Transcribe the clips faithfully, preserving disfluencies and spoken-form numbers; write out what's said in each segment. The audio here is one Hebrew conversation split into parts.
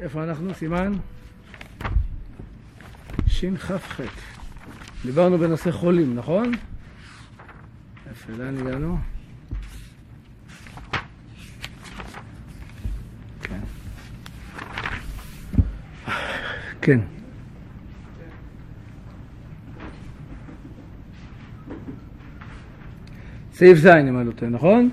איפה אנחנו? סימן? שין חף חט. דיברנו בנושא חולים, נכון? איפה, לאן הגענו? כן. כן. סעיף זין, אם אני לא טועה, נכון?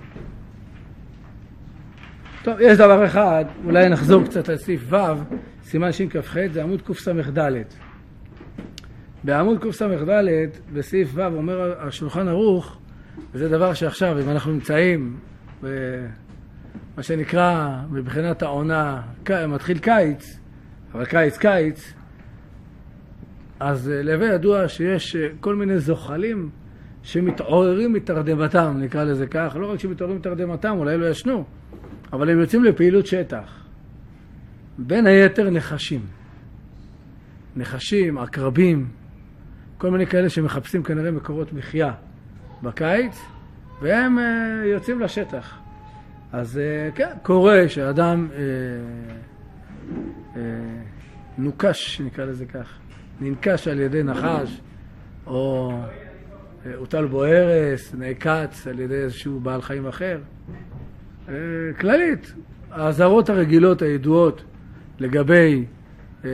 טוב, יש דבר אחד, אולי נחזור קצת על סעיף ו', סימן שין כף ח', זה עמוד קס"ד. בעמוד קס"ד, בסעיף ו', אומר השולחן ערוך, וזה דבר שעכשיו, אם אנחנו נמצאים במה שנקרא, מבחינת העונה, מתחיל קיץ, אבל קיץ קיץ, אז להווה ידוע שיש כל מיני זוחלים שמתעוררים מתרדמתם, נקרא לזה כך, לא רק שמתעוררים מתרדמתם, אולי לא ישנו, אבל הם יוצאים לפעילות שטח. בין היתר נחשים. נחשים, עקרבים, כל מיני כאלה שמחפשים כנראה מקורות מחיה בקיץ, והם uh, יוצאים לשטח. אז uh, כן, קורה שאדם uh, uh, נוקש, נקרא לזה כך, ננקש על ידי נחש, או uh, הוטל בו הרס, נעקץ על ידי איזשהו בעל חיים אחר. Uh, כללית, האזהרות הרגילות הידועות לגבי uh,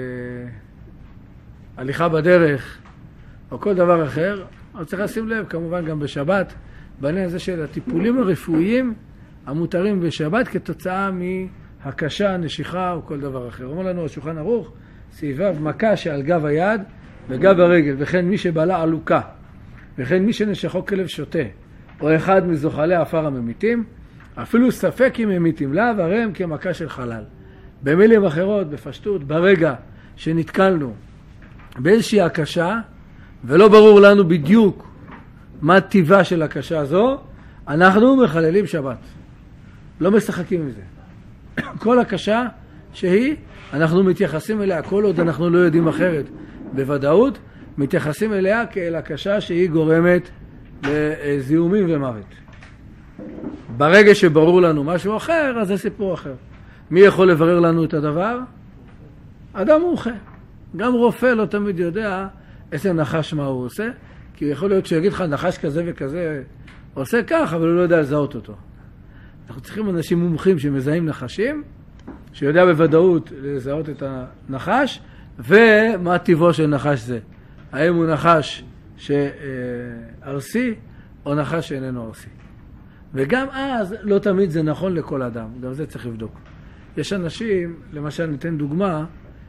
הליכה בדרך, או כל דבר אחר, אז צריך לשים לב, כמובן גם בשבת, בעניין הזה של הטיפולים הרפואיים המותרים בשבת כתוצאה מהקשה, נשיכה או כל דבר אחר. אומר לנו השולחן ערוך, סעיפיו מכה שעל גב היד וגב הרגל, וכן מי שבעלה עלוקה, וכן מי שנשכו כלב שוטה, או אחד מזוחלי האפר הממיתים, אפילו ספק אם ממיתים לה, הרי הם כמכה של חלל. במילים אחרות, בפשטות, ברגע שנתקלנו באיזושהי הקשה, ולא ברור לנו בדיוק מה טיבה של הקשה הזו, אנחנו מחללים שבת. לא משחקים עם זה. כל הקשה שהיא, אנחנו מתייחסים אליה, כל עוד אנחנו לא יודעים אחרת בוודאות, מתייחסים אליה כאל הקשה שהיא גורמת לזיהומים ומוות. ברגע שברור לנו משהו אחר, אז זה סיפור אחר. מי יכול לברר לנו את הדבר? אדם מומחה. גם רופא לא תמיד יודע איזה נחש מה הוא עושה, כי יכול להיות שיגיד לך נחש כזה וכזה עושה כך, אבל הוא לא יודע לזהות אותו. אנחנו צריכים אנשים מומחים שמזהים נחשים, שיודע בוודאות לזהות את הנחש, ומה טבעו של נחש זה. האם הוא נחש שארסי, או נחש שאיננו ארסי. וגם אז לא תמיד זה נכון לכל אדם, גם זה צריך לבדוק. יש אנשים, למשל ניתן דוגמה,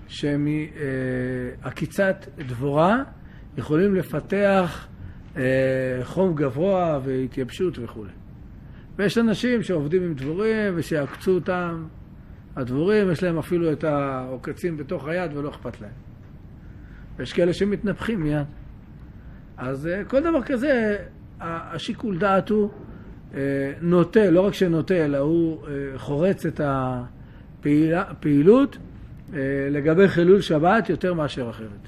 שמעקיצת דבורה יכולים לפתח חום גבוה והתייבשות וכו'. ויש אנשים שעובדים עם דבורים ושיעקצו אותם. הדבורים יש להם אפילו את העוקצים בתוך היד ולא אכפת להם. ויש כאלה שמתנפחים מיד. אז כל דבר כזה, השיקול דעת הוא נוטה, לא רק שנוטה, אלא הוא חורץ את הפעילות לגבי חילול שבת יותר מאשר אחרת.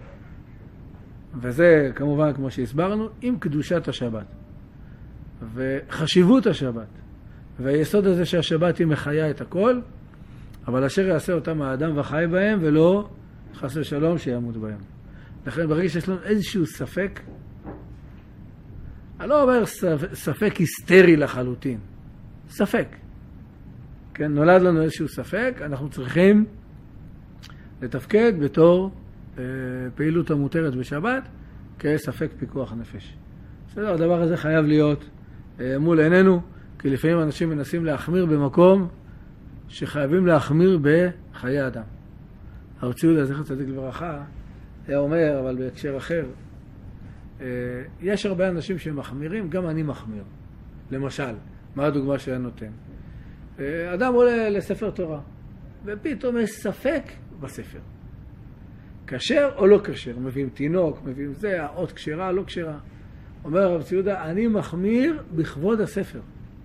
וזה כמובן כמו שהסברנו, עם קדושת השבת וחשיבות השבת והיסוד הזה שהשבת היא מחיה את הכל, אבל אשר יעשה אותם האדם וחי בהם ולא חס ושלום שימות בהם. לכן ברגע שיש לנו איזשהו ספק, אני לא אומר ספק היסטרי לחלוטין, ספק, כן, נולד לנו איזשהו ספק, אנחנו צריכים לתפקד בתור אה, פעילות המותרת בשבת כספק פיקוח נפש. בסדר, הדבר הזה חייב להיות אה, מול עינינו, כי לפעמים אנשים מנסים להחמיר במקום שחייבים להחמיר בחיי אדם. הרב ציודה זכר צדיק לברכה היה אומר, אבל בהקשר אחר, אה, יש הרבה אנשים שמחמירים, גם אני מחמיר. למשל, מה הדוגמה שהיה נותן? אה, אדם עולה לספר תורה, ופתאום יש ספק בספר. כשר או לא כשר? מביאים תינוק, מביאים זה, האות כשרה, לא כשרה. אומר הרב ציודה, אני מחמיר בכבוד הספר.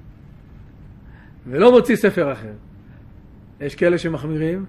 ולא מוציא ספר אחר. יש כאלה שמחמירים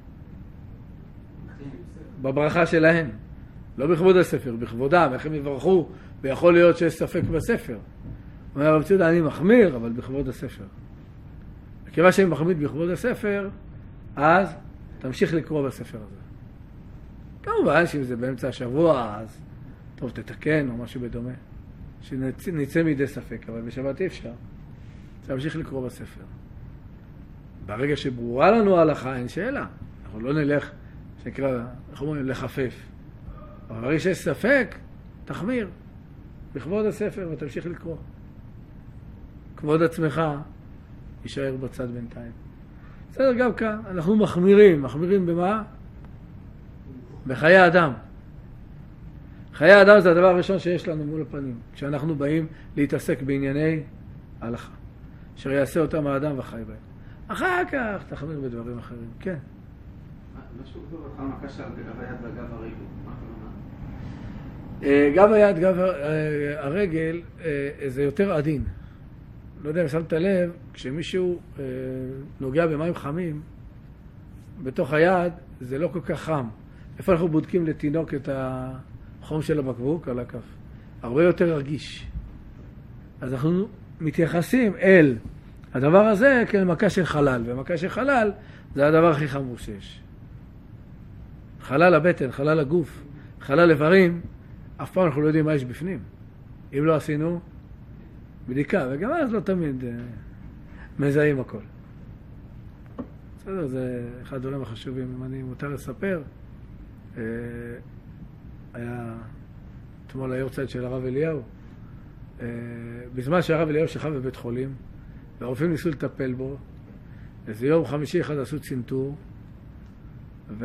בברכה שלהם. לא בכבוד הספר, בכבודם, איך הם יברכו, ויכול להיות שיש ספק בספר. אומר הרב ציודה, אני מחמיר, אבל בכבוד הספר. כיוון שאני מחמיר בכבוד הספר, אז תמשיך לקרוא בספר הזה. כמובן שאם זה באמצע השבוע, אז טוב, תתקן או משהו בדומה. שנצא מידי ספק, אבל בשבת אי אפשר. תמשיך לקרוא בספר. ברגע שברורה לנו ההלכה, אין שאלה. אנחנו לא נלך, שנקרא, אנחנו אומרים, לחפף. אבל ברגע שיש ספק, תחמיר. בכבוד הספר ותמשיך לקרוא. כבוד עצמך יישאר בצד בינתיים. בסדר, גם כאן, אנחנו מחמירים. מחמירים במה? בחיי אדם. חיי אדם זה הדבר הראשון שיש לנו מול הפנים, כשאנחנו באים להתעסק בענייני הלכה, אשר יעשה אותם האדם וחי בהם. אחר כך תחמיר בדברים אחרים, כן. מה שהוא כתוב לך מקשה על גב היד והגב הרגל, מה הכוונה? גב היד, גב הרגל, זה יותר עדין. לא יודע אם שמת לב, כשמישהו נוגע במים חמים, בתוך היד זה לא כל כך חם. איפה אנחנו בודקים לתינוק את החום של הבקבוק? על הכף. הרבה יותר רגיש. אז אנחנו מתייחסים אל הדבר הזה כאל מכה של חלל, ומכה של חלל זה הדבר הכי חמור שיש. חלל הבטן, חלל הגוף, חלל איברים, אף פעם אנחנו לא יודעים מה יש בפנים. אם לא עשינו בדיקה, וגם אז לא תמיד מזהים הכל. בסדר, זה אחד הדברים החשובים. אם אני מותר לספר, היה אתמול היורצייט של הרב אליהו. בזמן שהרב אליהו שכב בבית חולים, והרופאים ניסו לטפל בו, איזה יום חמישי אחד עשו צנתור, ולא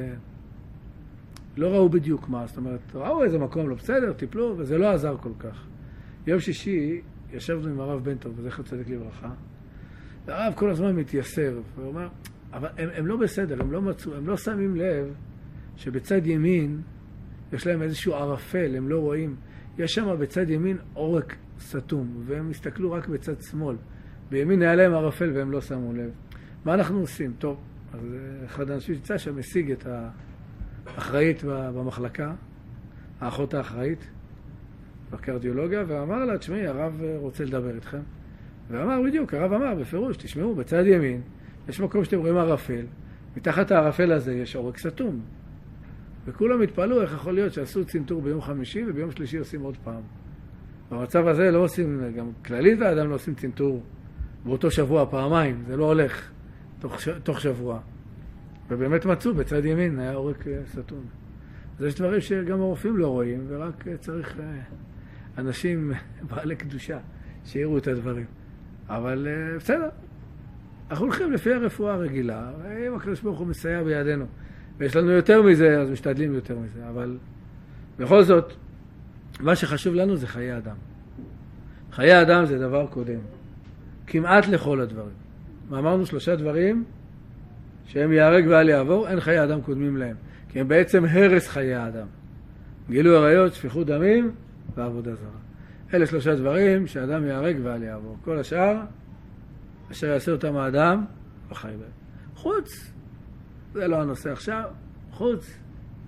ראו בדיוק מה, זאת אומרת, ראו איזה מקום לא בסדר, טיפלו, וזה לא עזר כל כך. יום שישי ישבנו עם הרב בן טוב, וזכר צדיק לברכה, והרב כל הזמן מתייסר, והוא אומר, אבל הם, הם לא בסדר, הם לא מצאו, הם לא שמים לב שבצד ימין יש להם איזשהו ערפל, הם לא רואים. יש שם בצד ימין עורק סתום, והם הסתכלו רק בצד שמאל. בימין היה להם ערפל והם לא שמו לב. מה אנחנו עושים? טוב, אז אחד האנשים יצא שם השיג את האחראית במחלקה, האחות האחראית, בקרדיולוגיה, ואמר לה, תשמעי, הרב רוצה לדבר איתכם. ואמר בדיוק, הרב אמר בפירוש, תשמעו, בצד ימין יש מקום שאתם רואים ערפל, מתחת הערפל הזה יש עורק סתום. וכולם התפעלו איך יכול להיות שעשו צנתור ביום חמישי וביום שלישי עושים עוד פעם. במצב הזה לא עושים, גם כללית האדם לא עושים צנתור באותו שבוע פעמיים, זה לא הולך תוך, תוך שבוע. ובאמת מצאו בצד ימין, היה עורק סתום. אז יש דברים שגם הרופאים לא רואים, ורק צריך אנשים בעלי קדושה שיראו את הדברים. אבל בסדר, אנחנו הולכים לפי הרפואה הרגילה, ואם הקדוש ברוך הוא מסייע בידינו. ויש לנו יותר מזה, אז משתדלים יותר מזה. אבל בכל זאת, מה שחשוב לנו זה חיי אדם. חיי אדם זה דבר קודם. כמעט לכל הדברים. אמרנו שלושה דברים שהם יהרג ואל יעבור, אין חיי אדם קודמים להם. כי הם בעצם הרס חיי האדם. גילוי עריות, שפיכות דמים ועבודה זרה. אלה שלושה דברים שאדם יהרג ואל יעבור. כל השאר, אשר יעשה אותם האדם, וחי בהם. חוץ, זה לא הנושא עכשיו, חוץ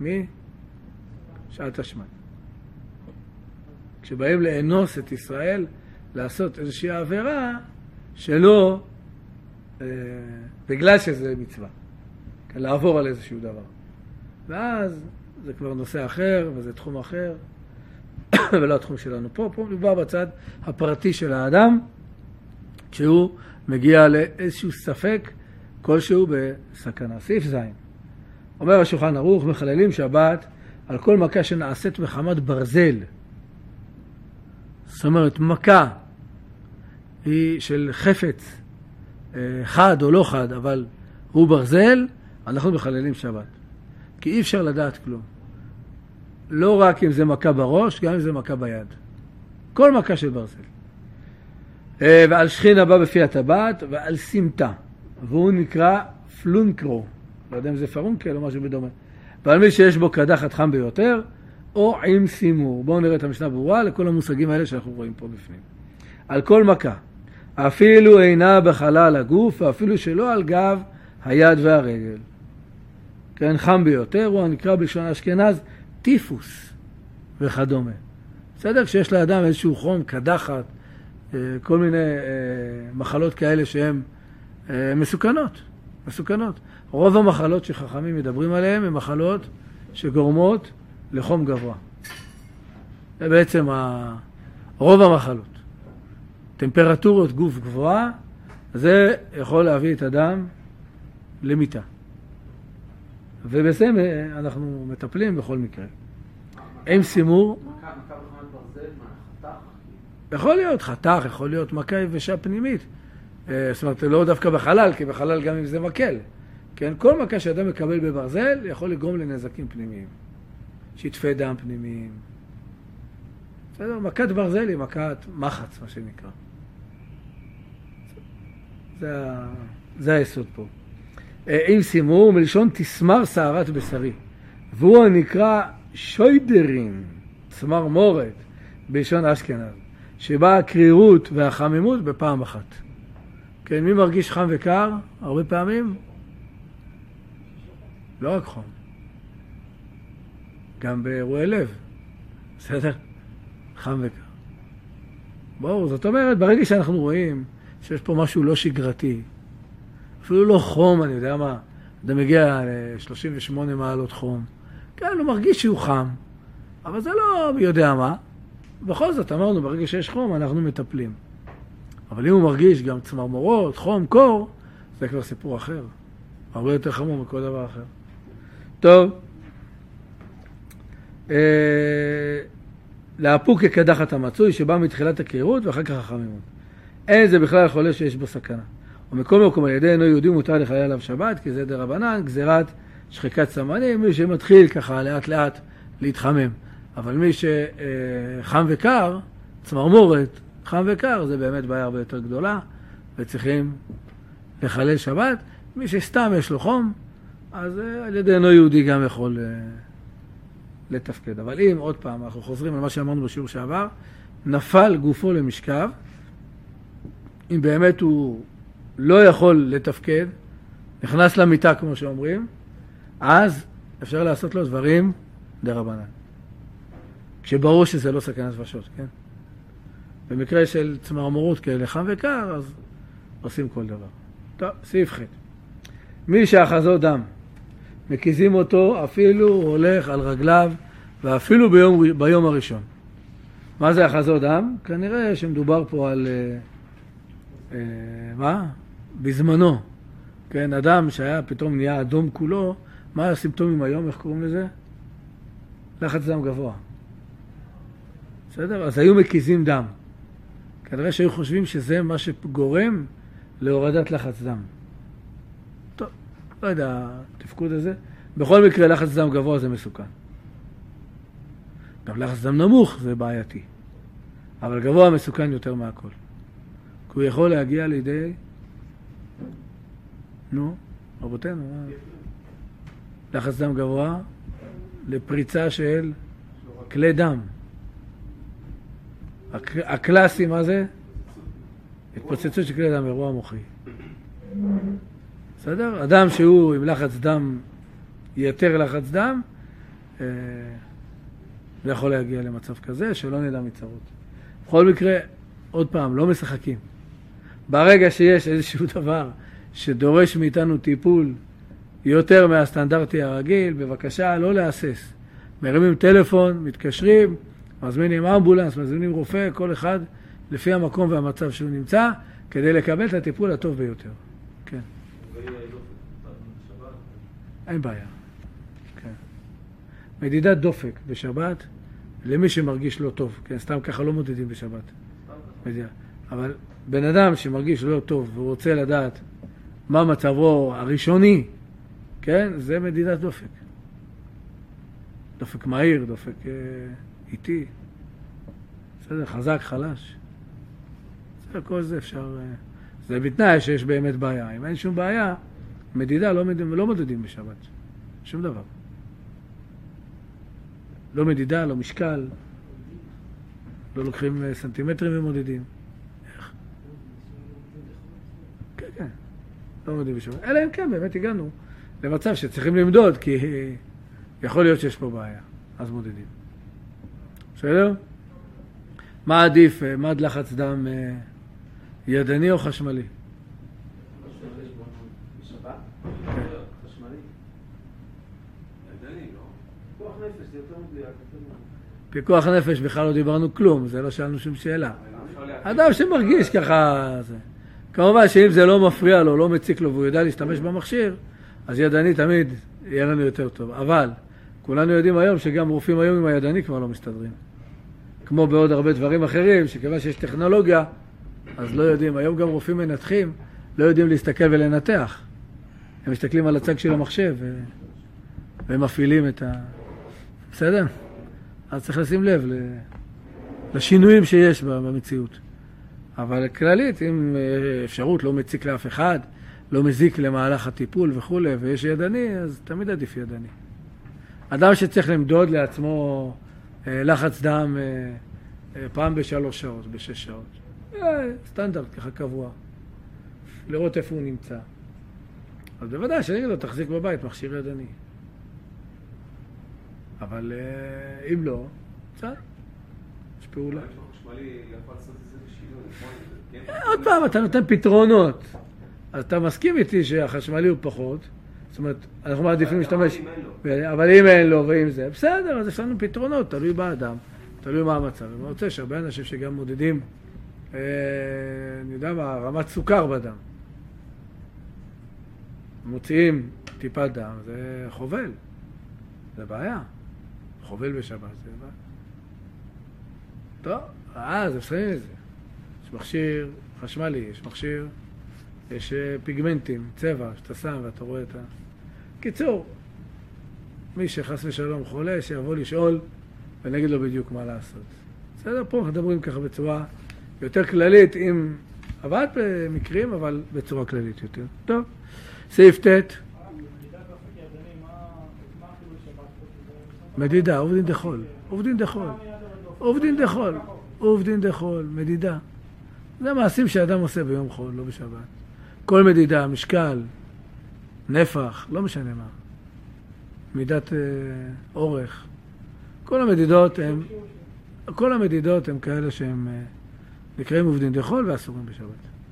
משעת השמן. כשבאים לאנוס את ישראל, לעשות איזושהי עבירה שלא, אה, בגלל שזה מצווה, לעבור על איזשהו דבר. ואז זה כבר נושא אחר, וזה תחום אחר, ולא התחום שלנו פה. פה מדובר בצד הפרטי של האדם, כשהוא מגיע לאיזשהו ספק, כלשהו בסכנה. סעיף זין. אומר השולחן ערוך, מחללים שבת על כל מכה שנעשית מחמת ברזל. זאת אומרת, מכה היא של חפץ, חד או לא חד, אבל הוא ברזל, אנחנו מחללים שבת. כי אי אפשר לדעת כלום. לא רק אם זה מכה בראש, גם אם זה מכה ביד. כל מכה של ברזל. ועל שכין הבא בפי הטבעת, ועל סמטה. והוא נקרא פלונקרו. לא יודע אם זה פרונקל או משהו בדומה. ועל מי שיש בו קדחת חם ביותר, או עם סימור. בואו נראה את המשנה ברורה לכל המושגים האלה שאנחנו רואים פה בפנים. על כל מכה. אפילו אינה בחלל הגוף, ואפילו שלא על גב היד והרגל. כן, חם ביותר, הוא נקרא בלשון אשכנז, טיפוס וכדומה. בסדר? כשיש לאדם איזשהו חום, קדחת, כל מיני מחלות כאלה שהן מסוכנות. מסוכנות. רוב המחלות שחכמים מדברים עליהן הן מחלות שגורמות לחום גבוה. זה בעצם ה... רוב המחלות. טמפרטורות גוף גבוהה, זה יכול להביא את האדם למיטה. ובזה אנחנו מטפלים בכל מקרה. עם סימור... מכה, מכה בחמת ברזל, מה, חתך? יכול להיות חתך, יכול להיות מכה יבשה פנימית. זאת אומרת, לא דווקא בחלל, כי בחלל גם אם זה מקל. כן? כל מכה שאדם מקבל בברזל יכול לגרום לנזקים פנימיים. שטפי דם פנימיים. בסדר? מכת ברזל היא מכת מחץ, מה שנקרא. זה, זה היסוד פה. עם סימור, מלשון תסמר שערת בשרי. והוא נקרא שוידרים, צמר מורת, בלשון אשכנז, שבה הקרירות והחמימות בפעם אחת. כן, מי מרגיש חם וקר? הרבה פעמים? לא רק חום. גם באירועי לב. בסדר? חם וקר. ברור, זאת אומרת, ברגע שאנחנו רואים שיש פה משהו לא שגרתי, אפילו לא חום, אני יודע מה, אתה מגיע ל-שלושים ושמונה מעלות חום, כן, הוא מרגיש שהוא חם, אבל זה לא מי יודע מה. בכל זאת, אמרנו, ברגע שיש חום, אנחנו מטפלים. אבל אם הוא מרגיש גם צמרמורות, חום, קור, זה כבר סיפור אחר. הרבה יותר חמור מכל דבר אחר. טוב. אה, להפוק כקדחת המצוי, שבא מתחילת הקרירות ואחר כך החמימות. אין זה בכלל חולה שיש בו סכנה. ומקום מקום על ידי אינו יהודי מותר לחלל עליו שבת, כי זה דרבנן, גזירת שחיקת סמנים, מי שמתחיל ככה לאט לאט להתחמם. אבל מי שחם וקר, צמרמורת, חם וקר, זה באמת בעיה הרבה יותר גדולה, וצריכים לחלל שבת. מי שסתם יש לו חום, אז על ידי אינו יהודי גם יכול לתפקד. אבל אם, עוד פעם, אנחנו חוזרים על מה שאמרנו בשיעור שעבר, נפל גופו למשכב, אם באמת הוא לא יכול לתפקד, נכנס למיטה כמו שאומרים, אז אפשר לעשות לו דברים דרבנן. כשברור שזה לא סכנת נפשות, כן? במקרה של צמרמורות כאלה חם וקר, אז עושים כל דבר. טוב, סעיף ח'. מי שאחזו דם, מקיזים אותו אפילו הולך על רגליו, ואפילו ביום, ביום הראשון. מה זה אחזו דם? כנראה שמדובר פה על... אה, אה, מה? בזמנו. כן, אדם שהיה פתאום נהיה אדום כולו, מה הסימפטומים היום? איך קוראים לזה? לחץ דם גבוה. בסדר? אז היו מקיזים דם. כנראה שהיו חושבים שזה מה שגורם להורדת לחץ דם. טוב, לא יודע, התפקוד הזה. בכל מקרה, לחץ דם גבוה זה מסוכן. גם לחץ דם נמוך זה בעייתי. אבל גבוה מסוכן יותר מהכל. כי הוא יכול להגיע לידי... נו, רבותינו, מה? לחץ דם גבוה לפריצה של כלי דם. הקלאסי, מה זה? התפוצצות של כלי דם, אירוע מוחי. בסדר? אדם שהוא עם לחץ דם, יתר לחץ דם, אה, לא יכול להגיע למצב כזה, שלא נדע מצרות. בכל מקרה, עוד פעם, לא משחקים. ברגע שיש איזשהו דבר שדורש מאיתנו טיפול יותר מהסטנדרטי הרגיל, בבקשה, לא להסס. מרימים טלפון, מתקשרים, מזמינים אמבולנס, מזמינים רופא, כל אחד לפי המקום והמצב שהוא נמצא, כדי לקבל את הטיפול הטוב ביותר. כן. אין בעיה. כן. מדידת דופק בשבת, למי שמרגיש לא טוב. כן, סתם ככה לא מודדים בשבת. מדידה. אבל בן אדם שמרגיש לא טוב והוא רוצה לדעת מה מצבו הראשוני, כן, זה מדידת דופק. דופק מהיר, דופק אה, איטי. בסדר, חזק, חלש. בסדר, כל זה אפשר... אה, זה בתנאי שיש באמת בעיה. אם אין שום בעיה, מדידה לא, מד... לא מדדים בשבת. שום דבר. לא מדידה, לא משקל. לא לוקחים סנטימטרים ומודדים. איך? כן, כן. לא מודדים בשבת. אלא אם כן, באמת הגענו למצב שצריכים למדוד, כי יכול להיות שיש פה בעיה. אז מודדים. בסדר? מה עדיף? מד לחץ דם ידני או חשמלי? בשבת? חשמלי. ידני, לא? פיקוח נפש, זה יותר מדויק. פיקוח נפש, בכלל לא דיברנו כלום, זה לא שאלנו שום שאלה. אדם שמרגיש ככה, זה. כמובן שאם זה לא מפריע לו, לא מציק לו והוא יודע להשתמש במכשיר, אז ידני תמיד יהיה לנו יותר טוב. אבל כולנו יודעים היום שגם רופאים היום עם הידני כבר לא מסתדרים. כמו בעוד הרבה דברים אחרים, שכיוון שיש טכנולוגיה, אז לא יודעים. היום גם רופאים מנתחים, לא יודעים להסתכל ולנתח. הם מסתכלים על הצג של המחשב ו... והם מפעילים את ה... בסדר? אז צריך לשים לב לשינויים שיש במציאות. אבל כללית, אם אפשרות לא מציק לאף אחד, לא מזיק למהלך הטיפול וכו', ויש ידני, אז תמיד עדיף ידני. אדם שצריך למדוד לעצמו לחץ דם פעם בשלוש שעות, בשש שעות. סטנדרט, ככה קבוע. לראות איפה הוא נמצא. אז בוודאי שאני אגיד לו, תחזיק בבית מכשיר ידני. אבל אם לא, בסדר, יש פעולה. עוד פעם, אתה נותן פתרונות. אז אתה מסכים איתי שהחשמלי הוא פחות, זאת אומרת, אנחנו מעדיפים להשתמש, אבל אם אין לו ואם זה, בסדר, אז יש לנו פתרונות, תלוי באדם, תלוי מה המצב. אני רוצה שהרבה אנשים שגם מודדים, אני יודע מה, רמת סוכר בדם. מוציאים טיפת דם, זה חובל, זה בעיה. חובל בשבת, זה בעיה. טוב, אה, זה בסדר את זה. יש מכשיר חשמלי, יש מכשיר, יש פיגמנטים, צבע, שאתה שם ואתה רואה את ה... קיצור, מי שחס ושלום חולה, שיבוא לשאול ונגיד לו בדיוק מה לעשות. בסדר, פה אנחנו מדברים ככה בצורה יותר כללית, עם עבד במקרים, אבל בצורה כללית יותר. טוב, סעיף ת' מדידה, עובדין דחול, עובדין דחול, עובדין דחול, עובדין דחול, מדידה. זה מעשים שאדם עושה ביום חול, לא בשבת. כל מדידה, משקל, נפח, לא משנה מה. מידת אה, אורך. כל המדידות הם, כל המדידות הם כאלה שהם אה, נקראים עובדין דחול ואסורים בשבת.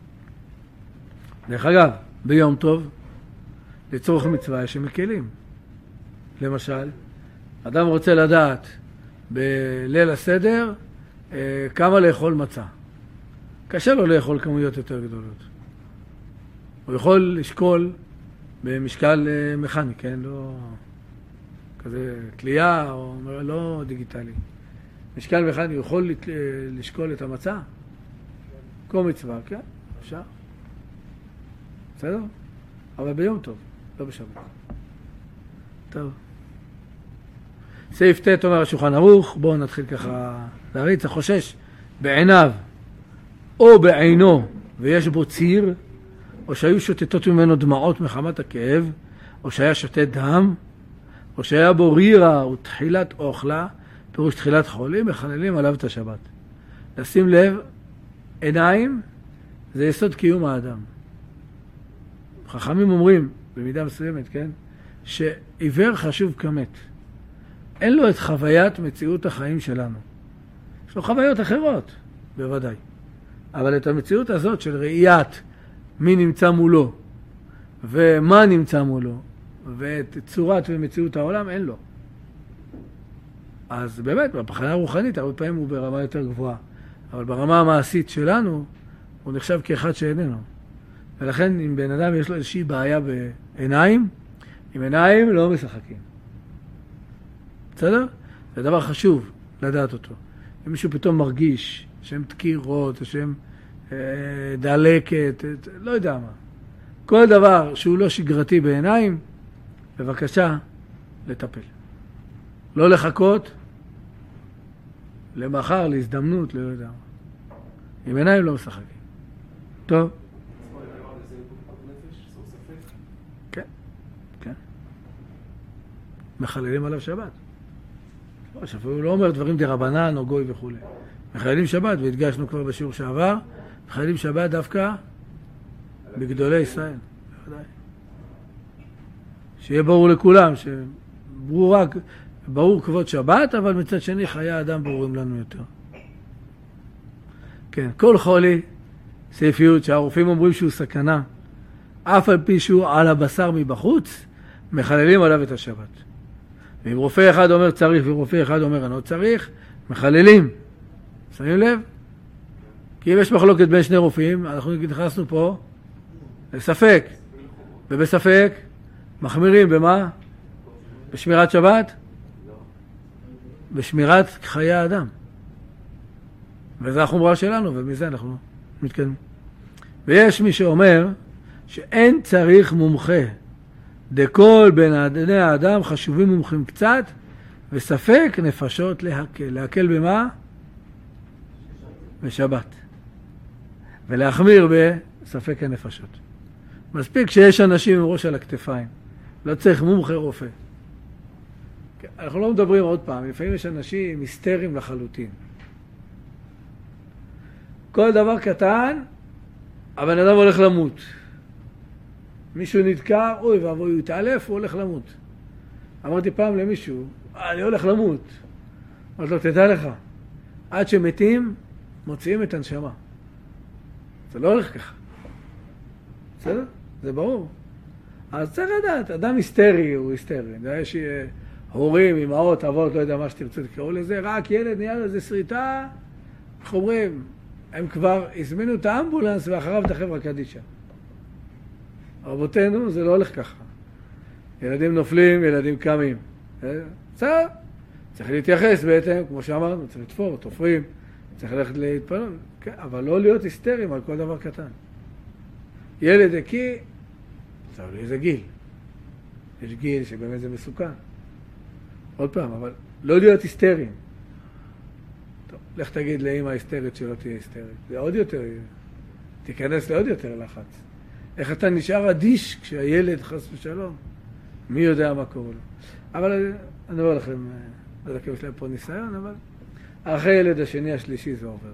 דרך אגב, ביום טוב, לצורך מצווה יש מקלים. למשל, אדם רוצה לדעת בליל הסדר אה, כמה לאכול מצה. קשה לו לאכול כמויות יותר גדולות. הוא יכול לשקול במשקל אה, מכני, כן? לא כזה תלייה או לא דיגיטלי. משקל מכני, הוא יכול לשקול את המצה? כל מצווה, כן? אפשר. בסדר? אבל ביום טוב, לא בשבת. טוב. סעיף ת' אומר השולחן ערוך, בואו נתחיל ככה להריץ. החושש בעיניו או בעינו ויש בו ציר, או שהיו שוטטות ממנו דמעות מחמת הכאב, או שהיה שוטט דם, או שהיה בו רירה ותחילת אוכלה, פירוש תחילת חולים, מחללים עליו את השבת. לשים לב, עיניים זה יסוד קיום האדם. חכמים אומרים, במידה מסוימת, כן, שעיוור חשוב כמת. אין לו את חוויית מציאות החיים שלנו. יש לו חוויות אחרות, בוודאי. אבל את המציאות הזאת של ראיית מי נמצא מולו, ומה נמצא מולו, ואת צורת ומציאות העולם, אין לו. אז באמת, בבחינה הרוחנית, הרבה פעמים הוא ברמה יותר גבוהה. אבל ברמה המעשית שלנו, הוא נחשב כאחד שאיננו. ולכן, אם בן אדם יש לו איזושהי בעיה בעיניים, עם עיניים לא משחקים. בסדר? זה דבר חשוב לדעת אותו. אם מישהו פתאום מרגיש שהם דקירות, שהם אה, דלקת, לא יודע מה. כל דבר שהוא לא שגרתי בעיניים, בבקשה, לטפל. לא לחכות, למחר, להזדמנות, לא יודע מה. עם עיניים לא משחקים. טוב. כן, כן. מחללים עליו שבת. הוא לא אומר דברים דרבנן או גוי וכו'. מחללים שבת, והדגשנו כבר בשיעור שעבר, מחללים שבת דווקא בגדולי ישראל. בוודאי. שיהיה ברור לכולם, שברור רק, ברור כבוד שבת, אבל מצד שני חיי האדם ברורים לנו יותר. כן, כל חולי, סעיף י' שהרופאים אומרים שהוא סכנה, אף על פי שהוא על הבשר מבחוץ, מחללים עליו את השבת. ואם רופא אחד אומר צריך ורופא אחד אומר אני לא צריך, מחללים. שמים לב? כי אם יש מחלוקת בין שני רופאים, אנחנו נכנסנו פה לספק. ובספק, מחמירים במה? בשמירת שבת? בשמירת חיי האדם. וזה החומרה שלנו, ומזה אנחנו מתקדמים. ויש מי שאומר שאין צריך מומחה. דכל בני האדם חשובים מומחים קצת, וספק נפשות להקל. להקל במה? בשבת. ולהחמיר בספק הנפשות. מספיק שיש אנשים עם ראש על הכתפיים. לא צריך מומחה רופא. אנחנו לא מדברים עוד פעם, לפעמים יש אנשים היסטריים לחלוטין. כל דבר קטן, הבן אדם הולך למות. מישהו נדקר, אוי ואבוי, הוא יתעלף, הוא הולך למות. אמרתי פעם למישהו, אני הולך למות. אמרתי לו, תדע לך, עד שמתים, מוציאים את הנשמה. זה לא הולך ככה. בסדר? זה ברור. אז צריך לדעת, אדם היסטרי הוא היסטרי. יש הורים, אמהות, אבות, לא יודע מה שתרצו תקראו לזה, רק ילד נהיה לזה שריטה, איך אומרים, הם כבר הזמינו את האמבולנס ואחריו את החברה קדישה. רבותינו, זה לא הולך ככה. ילדים נופלים, ילדים קמים. בסדר? צריך להתייחס בהתאם, כמו שאמרנו, צריך לתפור, תופרים, צריך ללכת להתפלל, כן, אבל לא להיות היסטריים על כל דבר קטן. ילד הקיא, צריך לאיזה גיל. יש גיל שבאמת זה מסוכן. עוד פעם, אבל לא להיות היסטריים. טוב, לך תגיד לאמא היסטרית שלא תהיה היסטרית. זה עוד יותר, תיכנס לעוד יותר לחץ. איך אתה נשאר אדיש כשהילד חס ושלום? מי יודע מה קורה לו. אבל אני אומר לכם, לא יודע יש להם פה ניסיון, אבל אחרי ילד השני, השלישי זה עובר.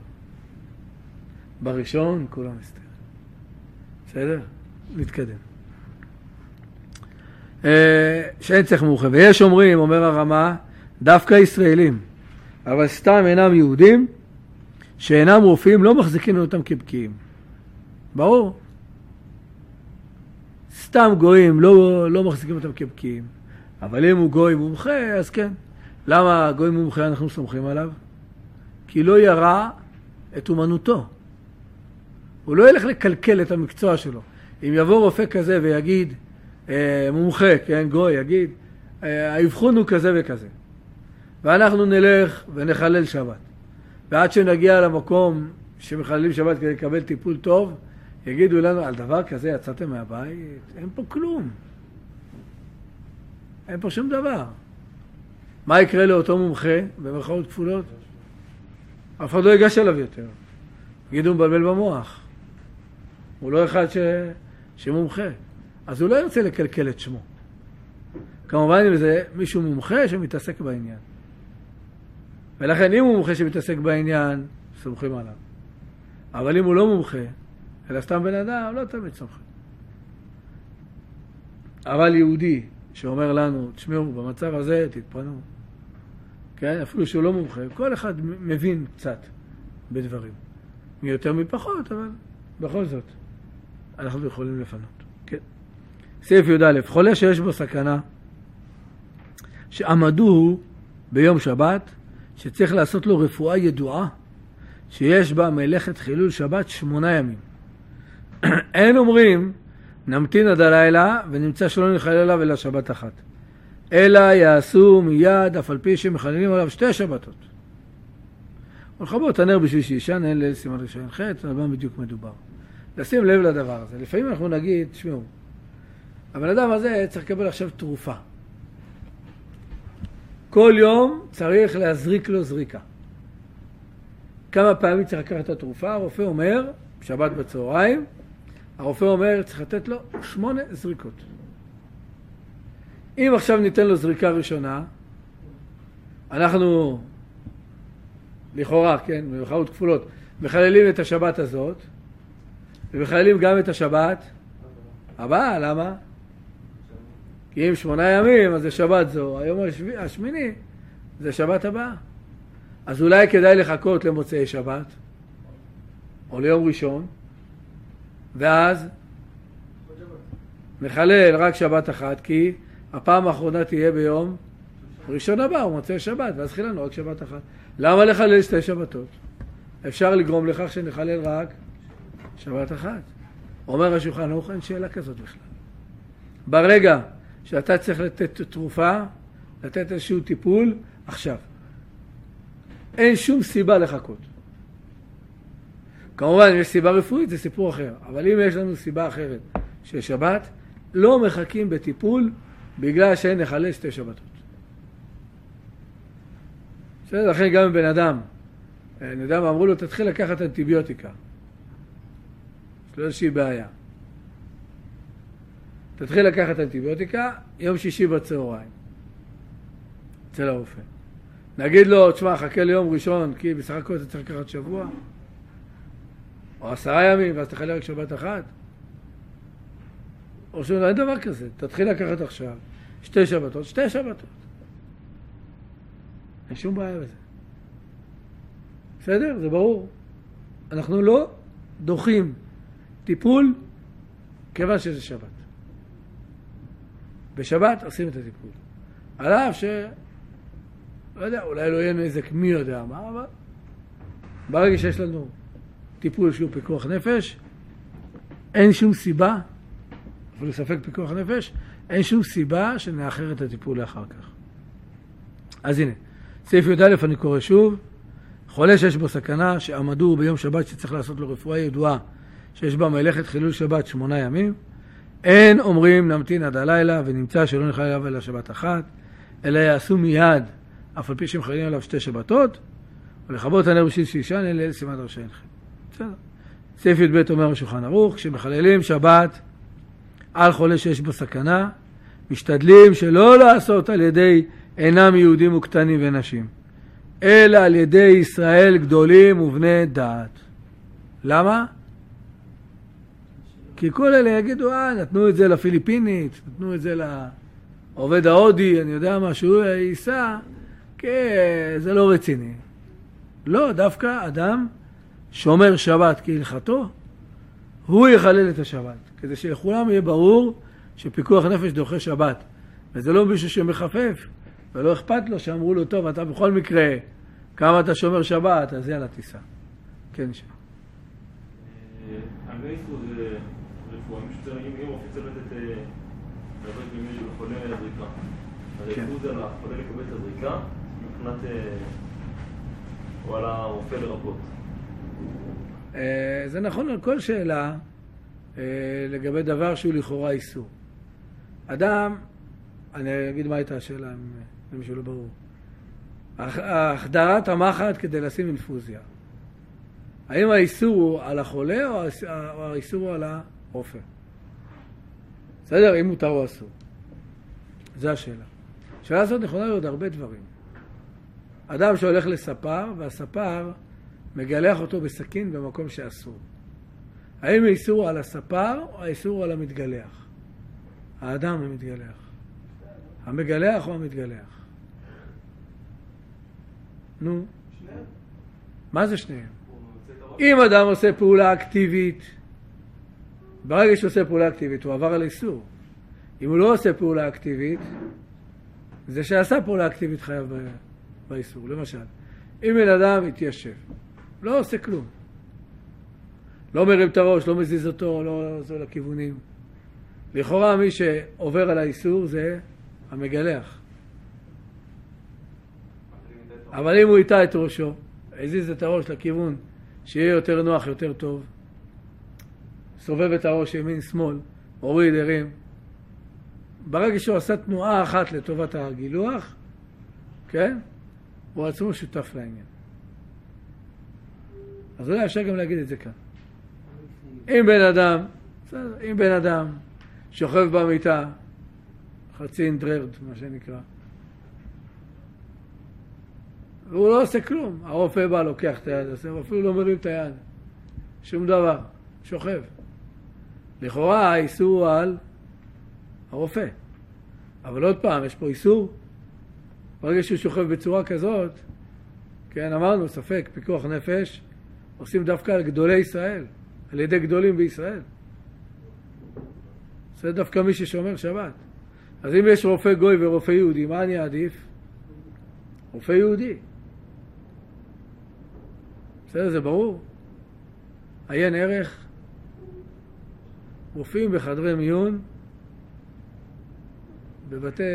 בראשון כולם היסטריים. בסדר? נתקדם. שאין צריך מומחה. ויש אומרים, אומר הרמה, דווקא ישראלים, אבל סתם אינם יהודים, שאינם רופאים, לא מחזיקים אותם כבקיאים. ברור. סתם גויים, לא, לא מחזיקים אותם כבקיאים. אבל אם הוא גוי מומחה, אז כן. למה גוי מומחה אנחנו סומכים עליו? כי לא יראה את אומנותו. הוא לא ילך לקלקל את המקצוע שלו. אם יבוא רופא כזה ויגיד, אה, מומחה, כן, גוי, יגיד, אה, האבחון הוא כזה וכזה. ואנחנו נלך ונחלל שבת. ועד שנגיע למקום שמחללים שבת כדי לקבל טיפול טוב, יגידו לנו, על דבר כזה יצאתם מהבית? אין פה כלום. אין פה שום דבר. מה יקרה לאותו מומחה, במרכאות כפולות? אף אחד לא ייגש אליו יותר. יגידו, מבלבל במוח. הוא לא אחד ש... שמומחה. אז הוא לא ירצה לקלקל את שמו. כמובן אם זה מישהו מומחה שמתעסק בעניין. ולכן אם הוא מומחה שמתעסק בעניין, סומכים עליו. אבל אם הוא לא מומחה, אלא סתם בן אדם, לא תמיד סומכים. אבל יהודי שאומר לנו, תשמעו, במצב הזה תתפנו. כן? אפילו שהוא לא מומחה, כל אחד מבין קצת בדברים. מי יותר מפחות, אבל בכל זאת, אנחנו יכולים לפנות. כן. סעיף י"א, חולה שיש בו סכנה, שעמדוהו ביום שבת, שצריך לעשות לו רפואה ידועה, שיש בה מלאכת חילול שבת שמונה ימים. אין אומרים, נמתין עד הלילה, ונמצא שלא נחלל עליו אלא שבת אחת. אלא יעשו מיד, אף על פי שמחללים עליו שתי שבתות. ולכבו תנר בשביל שישן, אין ליל סימן ראשון חטא, על מה בדיוק מדובר. לשים לב לדבר הזה. לפעמים אנחנו נגיד, תשמעו, הבן אדם הזה צריך לקבל עכשיו תרופה. כל יום צריך להזריק לו זריקה. כמה פעמים צריך לקחת את התרופה? הרופא אומר, שבת בצהריים, הרופא אומר, צריך לתת לו שמונה זריקות. אם עכשיו ניתן לו זריקה ראשונה, אנחנו, לכאורה, כן, במרכאות כפולות, מחללים את השבת הזאת, ומחללים גם את השבת הבאה, למה? כי אם שמונה ימים, אז זה שבת זו, היום השביעי, השמיני, זה שבת הבאה. אז אולי כדאי לחכות למוצאי שבת, או ליום ראשון, ואז מחלל רק שבת אחת, כי הפעם האחרונה תהיה ביום ראשון הבא, הוא מוצא שבת, ואז חיללנו רק שבת אחת. למה לחלל שתי שבתות? אפשר לגרום לכך שנחלל רק שבת אחת. אומר השולחן ערוך, אין שאלה כזאת בכלל. ברגע שאתה צריך לתת תרופה, לתת איזשהו טיפול, עכשיו. אין שום סיבה לחכות. כמובן, אם יש סיבה רפואית, זה סיפור אחר. אבל אם יש לנו סיבה אחרת של שבת, לא מחכים בטיפול בגלל שאין נחלל שתי שבתות. בסדר, לכן גם עם בן אדם, אני יודע מה, אמרו לו, תתחיל לקחת אנטיביוטיקה. יש לו איזושהי בעיה. תתחיל לקחת אנטיביוטיקה, יום שישי בצהריים. אצל הרופא. נגיד לו, תשמע, חכה ליום ראשון, כי בסך הכל אתה צריך לקחת שבוע, או עשרה ימים, ואז תחלה רק שבת אחת. או שאומר, אין דבר כזה, תתחיל לקחת עכשיו, שתי שבתות, שתי שבתות. אין שום בעיה בזה. בסדר? זה ברור. אנחנו לא דוחים טיפול כיוון שזה שבת. בשבת עושים את הטיפול. על אף ש... לא יודע, אולי לא יהיה נזק מי יודע מה, אבל ברגע שיש לנו טיפול שהוא פיקוח נפש, אין שום סיבה, אבל לספק פיקוח נפש, אין שום סיבה שנאחר את הטיפול לאחר כך. אז הנה, סעיף י"א אני קורא שוב, חולה שיש בו סכנה שעמדו ביום שבת שצריך לעשות לו רפואה ידועה שיש בה מלאכת חילול שבת שמונה ימים, אין אומרים נמתין עד הלילה ונמצא שלא נחלל עליו אלא שבת אחת, אלא יעשו מיד אף על פי שמחללים עליו שתי שבתות, ולכבות הנר בשישי שישן אלה אלה סימן ראשי אינכם. בסדר. סעיף י"ב אומר השולחן ערוך, כשמחללים שבת על חולה שיש בו סכנה, משתדלים שלא לעשות על ידי אינם יהודים וקטנים ונשים, אלא על ידי ישראל גדולים ובני דעת. למה? כי כל אלה יגידו, אה, נתנו את זה לפיליפינית, נתנו את זה לעובד ההודי, אני יודע מה שהוא ייסע, כי זה לא רציני. לא, דווקא אדם שומר שבת כהלכתו, הוא יחלל את השבת, כדי שלכולם יהיה ברור שפיקוח נפש דוחה שבת. וזה לא מישהו שמחפף, ולא אכפת לו שאמרו לו, טוב, אתה בכל מקרה, כמה אתה שומר שבת, אז יאללה טיסה. כן, שם. המייסו זה רפואה, אם רופא צריך לתת לעבוד במישהו לחולה הזריקה. הרפוא זה לחולה לקבל את הזריקה, מבחינת או על הרופא לרפות. זה נכון על כל שאלה לגבי דבר שהוא לכאורה איסור. אדם, אני אגיד מה הייתה השאלה, אם מישהו לא ברור. החדרת המחט כדי לשים אינפוזיה. האם האיסור הוא על החולה או האיסור הוא על הרופא? בסדר, אם מותר או אסור. זו השאלה. השאלה הזאת נכונה לעוד הרבה דברים. אדם שהולך לספר, והספר מגלח אותו בסכין במקום שאסור. האם האיסור הוא על הספר או האיסור הוא על המתגלח? האדם המתגלח. המגלח או המתגלח? נו. שניהם. מה זה שניהם? אם אדם עושה פעולה אקטיבית, ברגע שהוא עושה פעולה אקטיבית, הוא עבר על איסור. אם הוא לא עושה פעולה אקטיבית, זה שעשה פעולה אקטיבית חייב באיסור. למשל, אם בן אדם מתיישב, לא עושה כלום. לא מרים את הראש, לא מזיז אותו, לא עושה לכיוונים. לכאורה מי שעובר על האיסור זה המגלח. אבל אם הוא איתה את ראשו, הזיז את הראש לכיוון שיהיה יותר נוח, יותר טוב, סובב את הראש ימין, שמאל, הוריד, הרים, ברגע שהוא עשה תנועה אחת לטובת הגילוח, כן? הוא עצמו שותף לעניין. אז אולי אפשר גם להגיד את זה כאן. אם בן אדם, אם בן אדם שוכב במיטה, חצי אינדרד, מה שנקרא, והוא לא עושה כלום, הרופא בא, לוקח את היד, הוא אפילו לא מרים את היד, שום דבר, שוכב. לכאורה האיסור על הרופא. אבל עוד פעם, יש פה איסור. ברגע שהוא שוכב בצורה כזאת, כן, אמרנו, ספק, פיקוח נפש, עושים דווקא על גדולי ישראל, על ידי גדולים בישראל. זה דווקא מי ששומר שבת. אז אם יש רופא גוי ורופא יהודי, מה אני אעדיף? רופא יהודי. בסדר, זה ברור. עיין ערך, רופאים בחדרי מיון, בבתי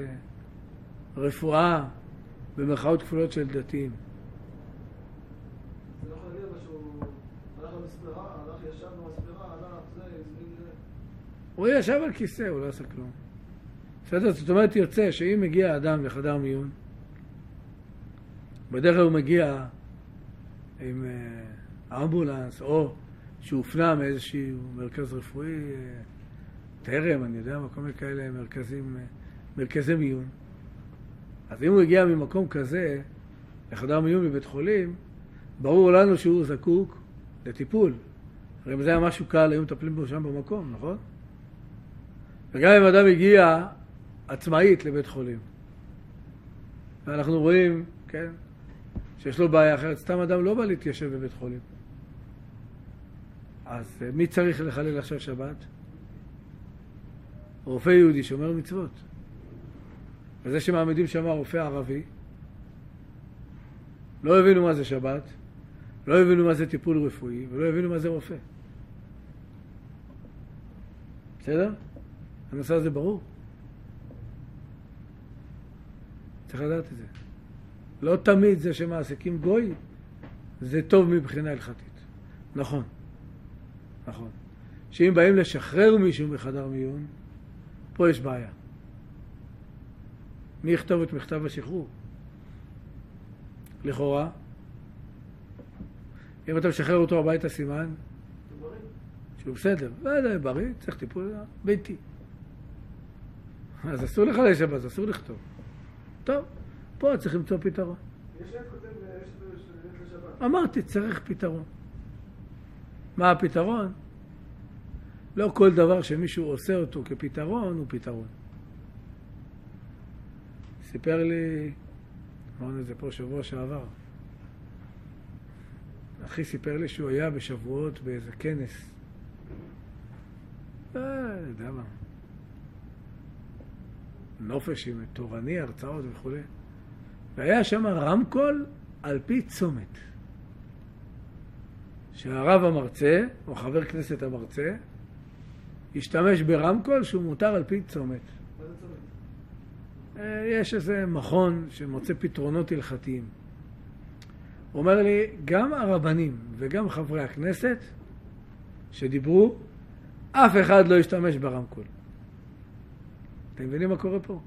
רפואה, במרכאות כפולות של דתיים. זה לא יכול להגיד אבל שהוא הלך למספרה, הלך ישב במספרה, הלך זה, הזמין זה. הוא ישב על כיסא, הוא לא עשה כלום. בסדר, זאת אומרת יוצא שאם מגיע אדם לחדר מיון, בדרך כלל הוא מגיע עם אמבולנס, או שהופנה מאיזשהו מרכז רפואי, תרם, אני יודע, מקום כאלה, מרכזים, מרכזי מיון. אז אם הוא הגיע ממקום כזה, לחדר מיון בבית חולים, ברור לנו שהוא זקוק לטיפול. הרי אם זה היה משהו קל, היו מטפלים בו שם במקום, נכון? וגם אם אדם הגיע עצמאית לבית חולים, ואנחנו רואים, כן, שיש לו בעיה אחרת, סתם אדם לא בא להתיישב בבית חולים. אז מי צריך לחלל עכשיו שבת? רופא יהודי שומר מצוות. וזה שמעמידים שם רופא ערבי, לא הבינו מה זה שבת, לא הבינו מה זה טיפול רפואי, ולא הבינו מה זה רופא. בסדר? הנושא הזה ברור. צריך לדעת את זה. לא תמיד זה שמעסיקים גוי, זה טוב מבחינה הלכתית. נכון. נכון. שאם באים לשחרר מישהו מחדר מיון, פה יש בעיה. מי יכתוב את מכתב השחרור? לכאורה, אם אתה משחרר אותו הביתה סימן, שהוא בסדר, לא יודע, בריא, צריך טיפול ביתי. אז אסור לך לשבת, אסור לכתוב. טוב, פה צריך למצוא פתרון. יש להם כותב לשבת. אמרתי, צריך פתרון. מה הפתרון? לא כל דבר שמישהו עושה אותו כפתרון הוא פתרון. סיפר לי, אמרנו את זה פה שבוע שעבר, אחי סיפר לי שהוא היה בשבועות באיזה כנס. אה, לא יודע מה. נופש עם תורני, הרצאות וכו'. והיה שם רמקול על פי צומת. שהרב המרצה, או חבר כנסת המרצה, השתמש ברמקול שהוא מותר על פי צומת. מה זה צומת? יש איזה מכון שמוצא פתרונות הלכתיים. הוא אומר לי, גם הרבנים וגם חברי הכנסת שדיברו, אף אחד לא השתמש ברמקול. אתם מבינים מה קורה פה?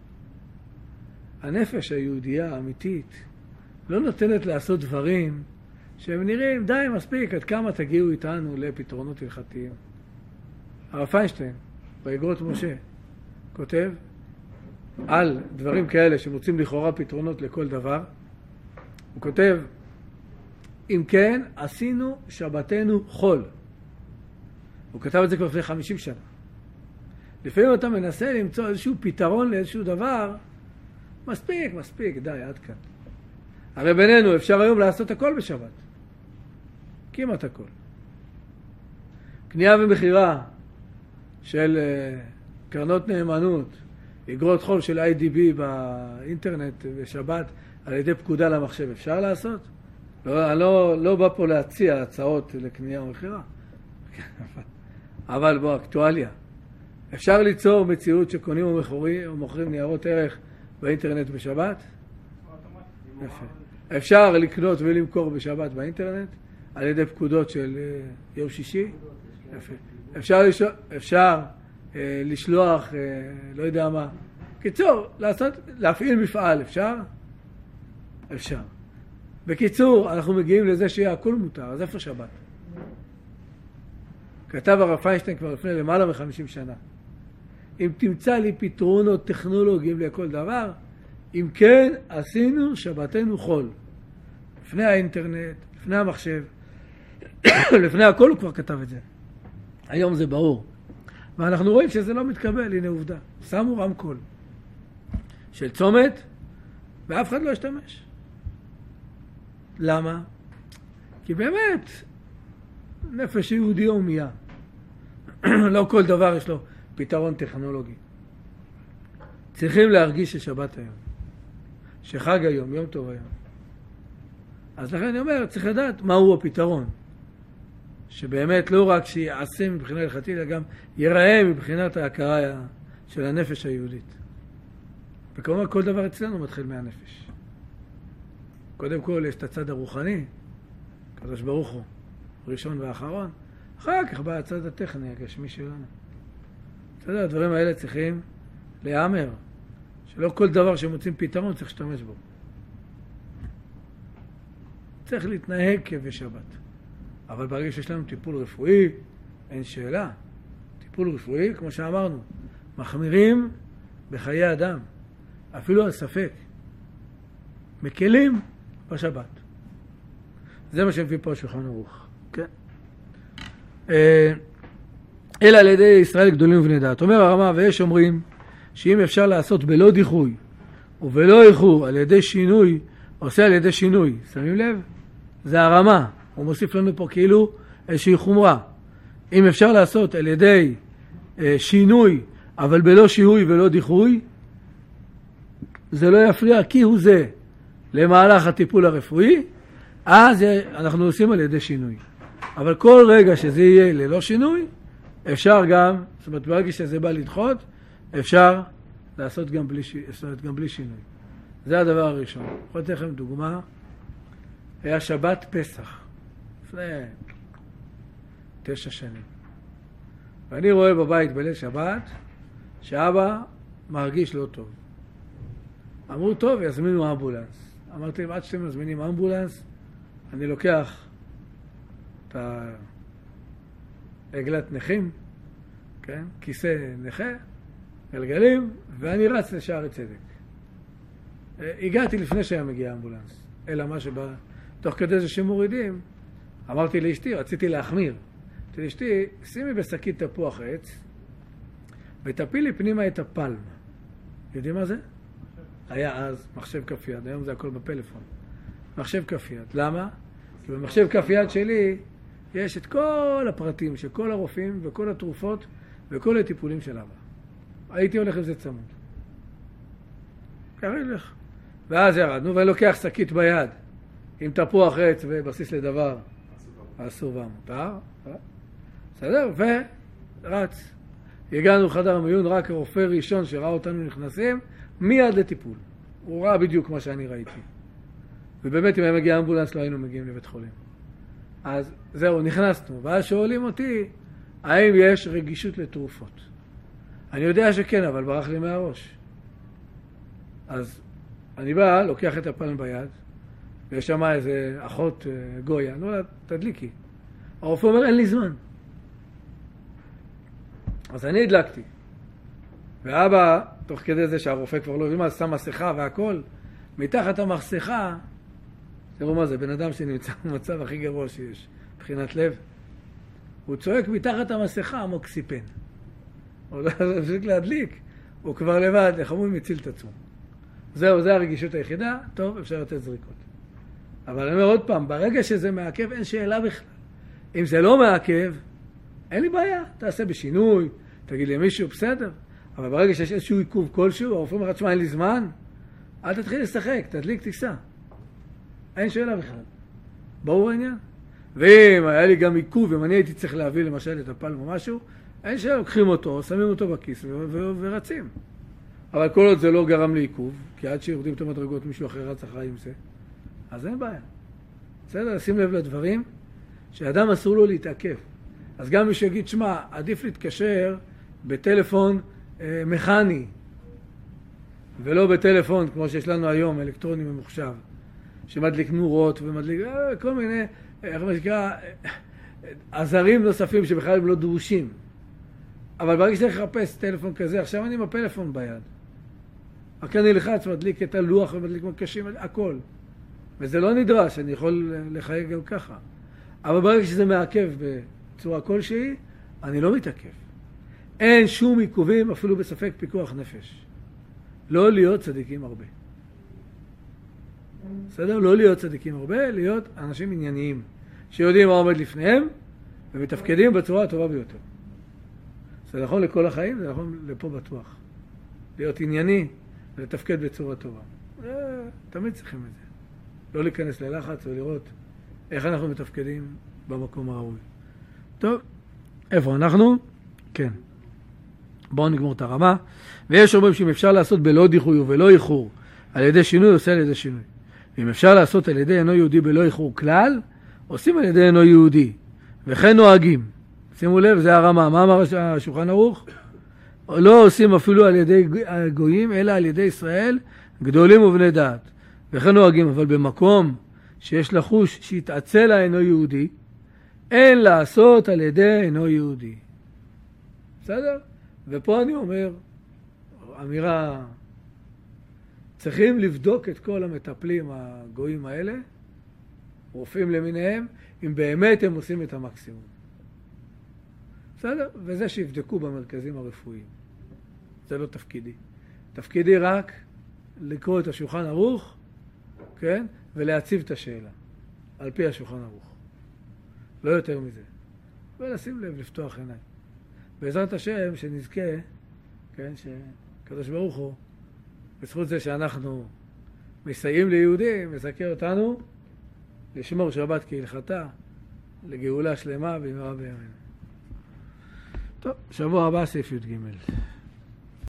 הנפש היהודייה האמיתית לא נותנת לעשות דברים שהם נראים, די, מספיק, עד כמה תגיעו איתנו לפתרונות הלכתיים. הרב פיינשטיין, באגרות משה, כותב על דברים כאלה שמוצאים לכאורה פתרונות לכל דבר. הוא כותב, אם כן, עשינו שבתנו חול. הוא כתב את זה כבר לפני חמישים שנה. לפעמים אתה מנסה למצוא איזשהו פתרון לאיזשהו דבר, מספיק, מספיק, די, עד כאן. הרי בינינו אפשר היום לעשות הכל בשבת. כמעט הכל. קנייה ומחירה של uh, קרנות נאמנות, אגרות חול של איי די בי באינטרנט בשבת על ידי פקודה למחשב, אפשר לעשות? לא, אני לא, לא בא פה להציע הצעות לקנייה ומחירה. אבל בוא, אקטואליה. אפשר ליצור מציאות שקונים ומוכרים, ומוכרים ניירות ערך באינטרנט בשבת? יפה. אפשר לקנות ולמכור בשבת באינטרנט על ידי פקודות של uh, יום שישי? יפה. אפשר לשלוח, אפשר, uh, לשלוח uh, לא יודע מה. קיצור, לעשות, להפעיל מפעל, אפשר? אפשר. בקיצור, אנחנו מגיעים לזה שיהיה הכל מותר, אז איפה שבת? כתב הרב פיינשטיין כבר לפני למעלה מ-חמישים שנה. אם תמצא לי פתרונות טכנולוגיים לכל דבר, אם כן, עשינו שבתנו חול. לפני האינטרנט, לפני המחשב, לפני הכל הוא כבר כתב את זה. היום זה ברור. ואנחנו רואים שזה לא מתקבל, הנה עובדה. שמו רמקול של צומת, ואף אחד לא השתמש. למה? כי באמת, נפש יהודי הומייה. לא כל דבר יש לו פתרון טכנולוגי. צריכים להרגיש ששבת היום, שחג היום, יום טוב היום. אז לכן אני אומר, צריך לדעת מהו הפתרון. שבאמת לא רק שיעשה מבחינה הלכתית, אלא גם ייראה מבחינת ההכרה של הנפש היהודית. וכמובן כל דבר אצלנו מתחיל מהנפש. קודם כל יש את הצד הרוחני, קדוש ברוך הוא, ראשון ואחרון. אחר כך בא הצד הטכני, הגשמי שלנו. בסדר, הדברים האלה צריכים להיאמר, שלא כל דבר שמוצאים פתרון צריך להשתמש בו. צריך להתנהג כבשבת. אבל ברגע שיש לנו טיפול רפואי, אין שאלה. טיפול רפואי, כמו שאמרנו, מחמירים בחיי אדם, אפילו על ספק. מקלים בשבת. זה מה שמביא פה שולחן ערוך. כן. אלא על ידי ישראל גדולים ובני דעת. אומר הרמה, ויש אומרים שאם אפשר לעשות בלא דיחוי ובלא איחור על ידי שינוי, עושה על ידי שינוי. שמים לב? זה הרמה. הוא מוסיף לנו פה כאילו איזושהי חומרה. אם אפשר לעשות על ידי אה, שינוי, אבל בלא שיהוי ולא דיחוי, זה לא יפריע כי הוא זה למהלך הטיפול הרפואי, אז אנחנו עושים על ידי שינוי. אבל כל רגע שזה יהיה ללא שינוי, אפשר גם, זאת אומרת, ברגע שזה בא לדחות, אפשר לעשות גם בלי, זאת אומרת, גם בלי שינוי. זה הדבר הראשון. אני יכול לתת לכם דוגמה. היה שבת פסח, לפני תשע שנים. ואני רואה בבית בליל שבת, שאבא מרגיש לא טוב. אמרו, טוב, יזמינו אמבולנס. אמרתי להם, עד שאתם מזמינים אמבולנס, אני לוקח את העגלת נכים, כן? כיסא נכה, גלגלים, ואני רץ לשערי צדק. הגעתי לפני שהיה מגיע אמבולנס, אלא מה שבא, תוך כדי זה שמורידים, אמרתי לאשתי, רציתי להחמיר. אמרתי לאשתי, שימי בשקית תפוח עץ, ותפילי פנימה את הפלם. יודעים מה זה? היה אז מחשב כף יד, היום זה הכל בפלאפון. מחשב כף יד. למה? כי במחשב כף יד שלי יש את כל הפרטים של כל הרופאים וכל התרופות וכל הטיפולים של אבא. הייתי הולך עם זה צמוד. קריא לך. ואז ירדנו, ואני לוקח שקית ביד עם תפוח עץ ובסיס לדבר. אסור והמותר. בסדר? ורץ. הגענו לחדר המיון, רק הרופא ראשון שראה אותנו נכנסים, מיד לטיפול. הוא ראה בדיוק מה שאני ראיתי. ובאמת אם היה מגיע אמבולנס לא היינו מגיעים לבית חולים. אז זהו, נכנסנו. ואז שואלים אותי, האם יש רגישות לתרופות? אני יודע שכן, אבל ברח לי מהראש. אז אני בא, לוקח את הפלם ביד, ויש שם איזה אחות גויה, נו, תדליקי. הרופא אומר, אין לי זמן. אז אני הדלקתי. ואבא, תוך כדי זה שהרופא כבר לא יודע, שם מסכה והכל, מתחת המסכה, תראו מה זה, בן אדם שנמצא במצב הכי גרוע שיש, מבחינת לב, הוא צועק מתחת המסכה המוקסיפן. הוא לא צריך להדליק, הוא כבר לבד, איך אומרים, מציל את עצמו. זהו, זה הרגישות היחידה, טוב, אפשר לתת זריקות. אבל אני אומר עוד פעם, ברגע שזה מעכב, אין שאלה בכלל. אם זה לא מעכב, אין לי בעיה, תעשה בשינוי, תגיד לי מישהו, בסדר. אבל ברגע שיש איזשהו עיכוב כלשהו, הרופא אומר, תשמע, אין לי זמן, אל תתחיל לשחק, תדליק, תיסע. אין שאלה בכלל. ברור העניין? ואם היה לי גם עיכוב, אם אני הייתי צריך להביא למשל את הפלם או משהו, אין שאלה, לוקחים אותו, שמים אותו בכיס ו- ו- ורצים. אבל כל עוד זה לא גרם לעיכוב, כי עד שיורדים את המדרגות מישהו אחר רץ אחרי עם זה, אז אין בעיה. בסדר, שים לב לדברים, שאדם אסור לו להתעכב. אז גם מי שיגיד, שמה, עדיף להתקשר בטלפון אה, מכני, ולא בטלפון כמו שיש לנו היום, אלקטרוני ממוחשב, שמדליק נורות ומדליק אה, כל מיני, איך מה שקרה, אה, עזרים נוספים שבכלל הם לא דרושים. אבל ברגע שצריך לחפש טלפון כזה, עכשיו אני עם הפלאפון ביד. רק אני לחץ, מדליק את הלוח ומדליק מקשים, הכל. וזה לא נדרש, אני יכול לחייג גם ככה. אבל ברגע שזה מעכב בצורה כלשהי, אני לא מתעכב. אין שום עיכובים, אפילו בספק פיקוח נפש. לא להיות צדיקים הרבה. בסדר? לא להיות צדיקים הרבה, להיות אנשים ענייניים, שיודעים מה עומד לפניהם, ומתפקדים בצורה הטובה ביותר. זה נכון לכל החיים, זה נכון לפה בטוח. להיות ענייני ולתפקד בצורה טובה. תמיד צריכים את זה. לא להיכנס ללחץ ולראות איך אנחנו מתפקדים במקום הראוי. טוב, איפה אנחנו? כן. בואו נגמור את הרמה. ויש אומרים שאם אפשר לעשות בלא דיחוי ובלא איחור, על ידי שינוי, עושה על ידי שינוי. ואם אפשר לעשות על ידי אינו יהודי בלא איחור כלל, עושים על ידי אינו יהודי. וכן נוהגים. שימו לב, זה הרמה. מה אמר השולחן ערוך? לא עושים אפילו על ידי גויים, אלא על ידי ישראל, גדולים ובני דעת. וכן נוהגים, אבל במקום שיש לחוש שיתעצל האינו יהודי, אין לעשות על ידי אינו יהודי. בסדר? ופה אני אומר, אמירה, צריכים לבדוק את כל המטפלים הגויים האלה, רופאים למיניהם, אם באמת הם עושים את המקסימום. בסדר? וזה שיבדקו במרכזים הרפואיים. זה לא תפקידי. תפקידי רק לקרוא את השולחן ערוך, כן? ולהציב את השאלה, על פי השולחן ערוך. לא יותר מזה. ולשים לב, לפתוח עיניים. בעזרת השם, שנזכה, כן? שקדוש ברוך הוא, בזכות זה שאנחנו מסייעים ליהודים, מזכה אותנו, לשמור שבת כהלכתה, לגאולה שלמה במהרה בימינו. טוב, שבוע הבא סעיף י"ג.